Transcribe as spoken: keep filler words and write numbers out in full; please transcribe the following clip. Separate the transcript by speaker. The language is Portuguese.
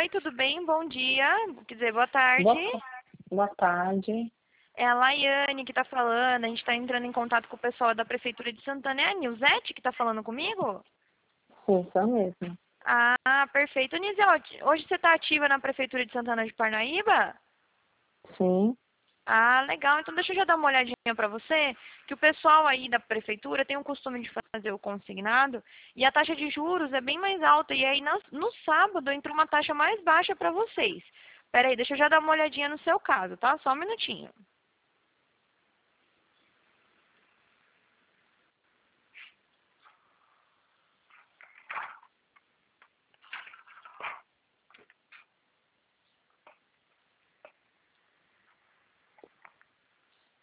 Speaker 1: Oi, tudo bem? Bom dia. Quer dizer, boa tarde.
Speaker 2: Boa, boa tarde.
Speaker 1: É a Laiane que está falando. A gente está entrando em contato com o pessoal da Prefeitura de Santana. É a Nilzete que está falando comigo?
Speaker 2: Sim, sou mesmo.
Speaker 1: Ah, perfeito. Nilzete, hoje você está ativa na Prefeitura de Santana de Parnaíba?
Speaker 2: Sim.
Speaker 1: Ah, legal. Então deixa eu já dar uma olhadinha para você, que o pessoal aí da prefeitura tem o costume de fazer o consignado e a taxa de juros é bem mais alta. E aí no, no sábado entra uma taxa mais baixa para vocês. Pera aí, deixa eu já dar uma olhadinha no seu caso, tá? Só um minutinho.